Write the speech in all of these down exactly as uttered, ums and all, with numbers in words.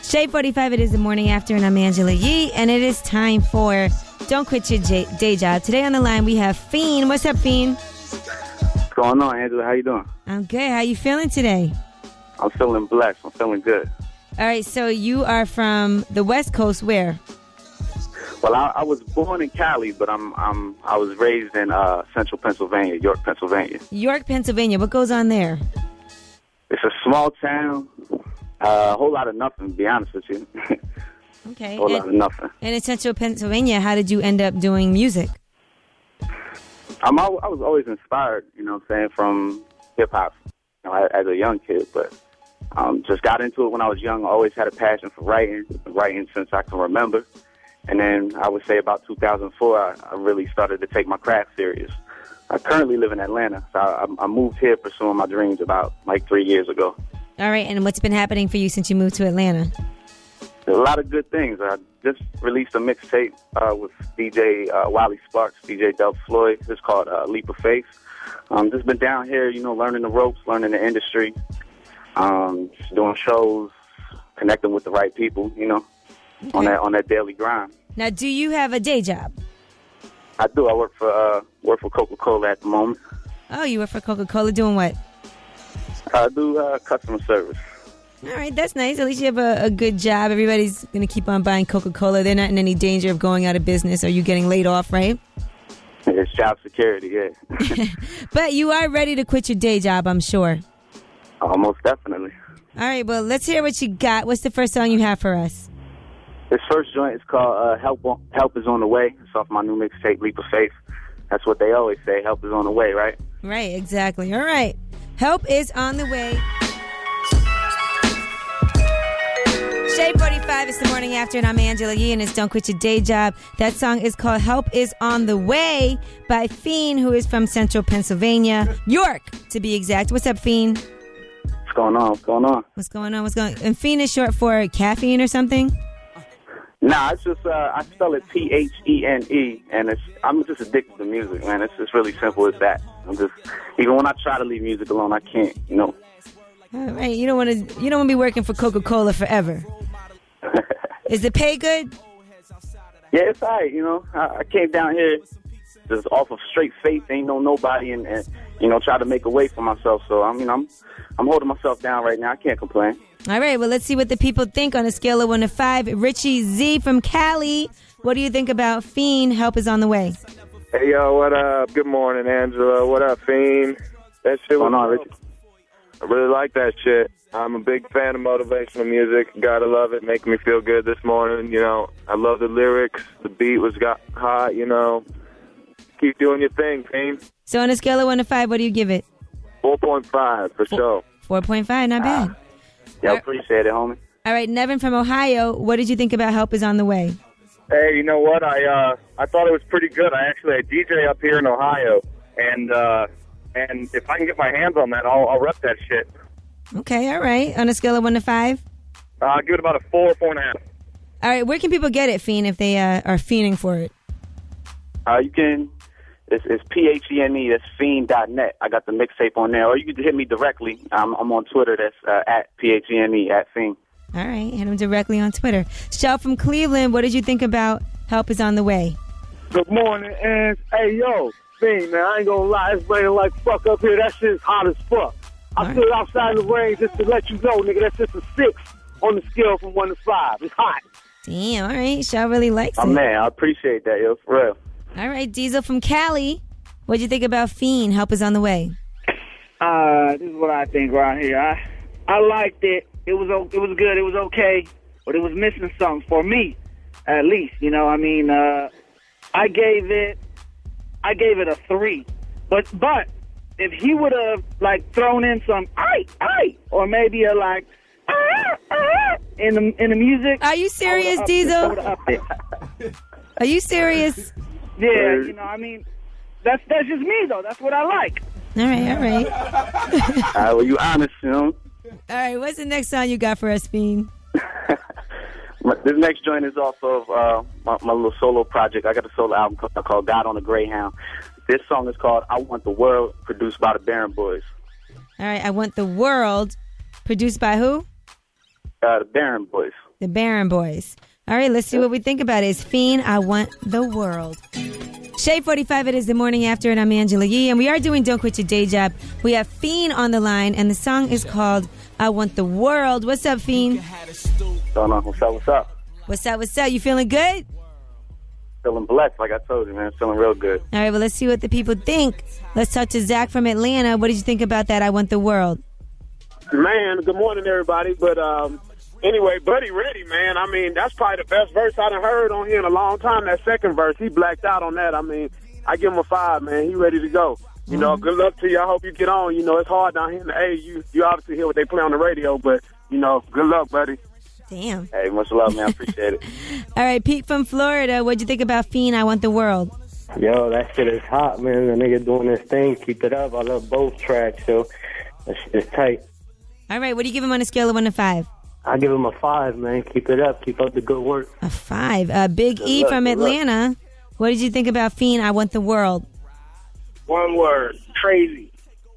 Shade forty-five, it is the morning after, and I'm Angela Yee, and it is time for Don't Quit Your J- Day Job. Today on the line, we have Fiend. What's up, Fiend? What's going on, Angela? How you doing? I'm good. How you feeling today? I'm feeling blessed. I'm feeling good. All right, so you are from the West Coast, where? Well, I, I was born in Cali, but I'm I'm I was raised in uh, Central Pennsylvania, York, Pennsylvania. York, Pennsylvania. What goes on there? It's a small town. Uh, a whole lot of nothing, to be honest with you. Okay. A whole and, lot of nothing. And in Central Pennsylvania, how did you end up doing music? I'm, I was always inspired, you know what I'm saying, from hip-hop, you know, as a young kid, but um, just got into it when I was young. I always had a passion for writing, writing since I can remember. And then I would say about two thousand four, I, I really started to take my craft serious. I currently live in Atlanta, so I, I moved here pursuing my dreams about like three years ago. All right, and what's been happening for you since you moved to Atlanta? There's a lot of good things. I just released a mixtape uh, with D J uh, Wally Sparks, D J Del Floyd. It's called uh, Leap of Faith. Um, just been down here, you know, learning the ropes, learning the industry, um, just doing shows, connecting with the right people, you know, okay. on that on that daily grind. Now, do you have a day job? I do. I work for uh, work for Coca-Cola at the moment. Oh, you work for Coca-Cola doing what? I do uh, customer service. All right, that's nice. At least you have a, a good job. Everybody's going to keep on buying Coca-Cola. They're not in any danger of going out of business or you getting laid off, right? It's job security, yeah. But you are ready to quit your day job, I'm sure. Almost definitely. All right, well, let's hear what you got. What's the first song you have for us? This first joint is called uh, Help on, Help is on the Way. It's off my new mixtape, Leap of Faith. That's what they always say, help is on the way, right? Right, exactly. All right. Help is on the way. Shade forty-five, it's the morning after, and I'm Angela Yee, and it's Don't Quit Your Day Job. That song is called Help is on the Way by Fiend, who is from Central Pennsylvania, York, to be exact. What's up, Fiend? What's going on? What's going on? What's going on? What's going on? And Fiend is short for caffeine or something? Nah, it's just, uh, I spell it P H E N E, and it's, I'm just addicted to music, man. It's just really simple as that. I'm just, even when I try to leave music alone, I can't, you know. All right, you don't want to, you don't want to be working for Coca-Cola forever. Is the pay good? Yeah, it's all right, you know. I, I came down here just off of straight faith, ain't know nobody, and, and you know, try to make a way for myself. So, I mean, I'm, I'm holding myself down right now. I can't complain. All right, well, let's see what the people think on a scale of one to five. Richie Z from Cali, what do you think about Fiend? Help is on the way. Hey, yo, what up? Good morning, Angela. What up, Fiend? That shit was on, Richie. I really like that shit. I'm a big fan of motivational music. Gotta love it. Making me feel good this morning. You know, I love the lyrics. The beat was got hot, you know. Keep doing your thing, Fiend. So on a scale of one to five, what do you give it? four point five, for Four, sure. four point five, not bad. Ah. Yeah, I appreciate it, homie. All right, Nevin from Ohio, what did you think about Help is on the Way? Hey, you know what? I uh, I thought it was pretty good. I actually I D J up here in Ohio, and uh, and if I can get my hands on that, I'll, I'll rep that shit. Okay, all right. On a scale of one to five? Uh, I'll give it about a four, four and a half. All right, where can people get it, Fiend, if they uh, are fiending for it? Uh, you can, it's, it's P H E N E, that's fiend dot net. I got the mixtape on there. Or you can hit me directly. I'm, I'm on Twitter, that's uh, at P H E N E, at Fiend. All right, hit him directly on Twitter. Shell from Cleveland, what did you think about Help is on the Way? Good morning, and hey, yo, Fiend, man, I ain't gonna lie, it's raining like fuck up here. That shit's hot as fuck. I stood outside in the rain just to let you know, nigga, that's just a six on the scale from one to five. It's hot. Damn, all right. Shell really likes oh, it. Oh, man, I appreciate that, yo, for real. All right, Diesel from Cali, what'd you think about Fiend? Help is on the way. Uh, this is what I think right here. I I liked it. It was it was good. It was okay, but it was missing something for me, at least. You know, I mean, uh, I gave it I gave it a three, but but. If he would have, like, thrown in some, aye, aye, or maybe a, like, ah, ah, in the in the music. Are you serious, Diesel? It, Are you serious? Yeah, you know, I mean, that's that's just me, though. That's what I like. All right, all right. All right, well, you honest, you know? All right, what's the next song you got for us, Fiend? This next joint is off of uh, my, my little solo project. I got a solo album called, called God on a Greyhound. This song is called I Want the World, produced by the Barron Boys. All right, I Want the World, produced by who? Uh, the Barron Boys. The Barron Boys. All right, let's see what we think about it. It's Fiend, I Want the World. Shea forty-five, it is the morning after, and I'm Angela Yee, and we are doing Don't Quit Your Day Job. We have Fiend on the line, and the song is called I Want the World. What's up, Fiend? What's going on? What's up, what's up? What's up, what's up? You feeling good? Feeling blessed, like I told you, man. Feeling real good. All right, well, let's see what the people think. Let's talk to Zach from Atlanta. What did you think about that, I Want the World? Man, good morning, everybody. But um, anyway, Buddy Ready, man. I mean, that's probably the best verse I done heard on here in a long time. That second verse, he blacked out on that. I mean, I give him a five, man. He ready to go. You mm-hmm. know, good luck to you. I hope you get on. You know, it's hard down here in the A. You, you obviously hear what they play on the radio, but, you know, good luck, buddy. Damn. Hey, much love, man. I appreciate it. All right, Pete from Florida. What'd you think about Fiend, I Want the World? Yo, that shit is hot, man. The nigga doing this thing. Keep it up. I love both tracks, so that shit is tight. All right, what do you give him on a scale of one to five? I give him a five, man. Keep it up. Keep up the good work. A five. Uh, Big E luck, from Atlanta. Luck. What did you think about Fiend, I Want the World? One word. Crazy.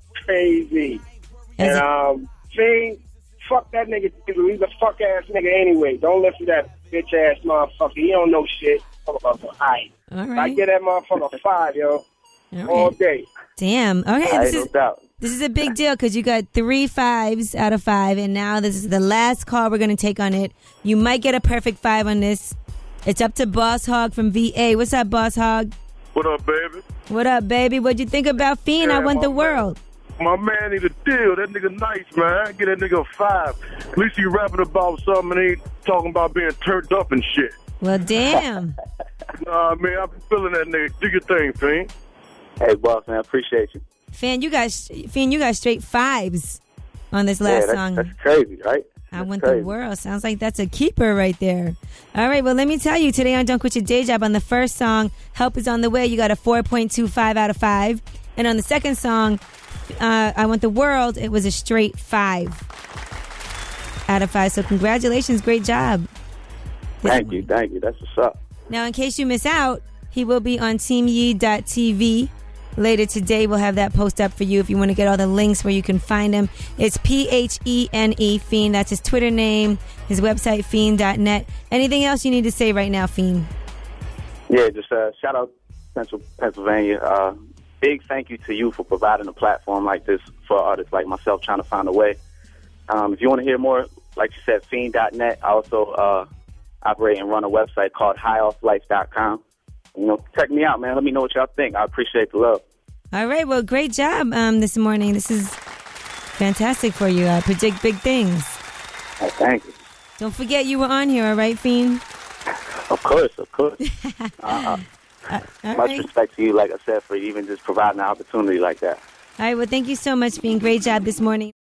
Crazy. As and, um, Fiend, fuck that nigga. He's a fuck-ass nigga anyway. Don't listen to that bitch-ass motherfucker. He don't know shit. Talk about the hype. All right. I get that motherfucker a five, yo. All, right. All day. Damn. Okay, All this right, is... no doubt. This is a big deal because you got three fives out of five, and now this is the last call we're going to take on it. You might get a perfect five on this. It's up to Boss Hog from V A. What's up, Boss Hog? What up, baby? What up, baby? What'd you think about Fiend, Yeah, I Want the my World? My man need a deal. That nigga nice, man. Get that nigga a five. At least he rapping about something and ain't talking about being turned up and shit. Well, damn. Nah, man, I'm feeling that nigga. Do your thing, Fiend. Hey, boss, man. I appreciate you. Fiend, you guys, Fiend, you got straight fives on this last yeah, that's, song. that's crazy, right? I That's Want crazy. the World. Sounds like that's a keeper right there. All right, well, let me tell you, today on Don't Quit Your Day Job, on the first song, Help Is On The Way, you got a four point two five out of five. And on the second song, uh, I Want the World, it was a straight five out of five. So congratulations, great job. Thank you, thank you. That's what's up. Now, in case you miss out, he will be on team yee dot t v. Later today, we'll have that post up for you if you want to get all the links where you can find him. It's P H E N E, Fiend. That's his Twitter name, his website, fiend dot net. Anything else you need to say right now, Fiend? Yeah, just uh, shout out Central Pennsylvania. Uh, big thank you to you for providing a platform like this for artists like myself trying to find a way. Um, if you want to hear more, like you said, fiend dot net. I also uh, operate and run a website called high off life dot com. You know, check me out, man. Let me know what y'all think. I appreciate the love. All right. Well, great job um, this morning. This is fantastic for you. I predict big things. Hey, thank you. Don't forget you were on here, all right, Fiend? Of course, of course. uh, uh, much right. respect to you, like I said, for even just providing an opportunity like that. All right. Well, thank you so much, Fiend. Great job this morning.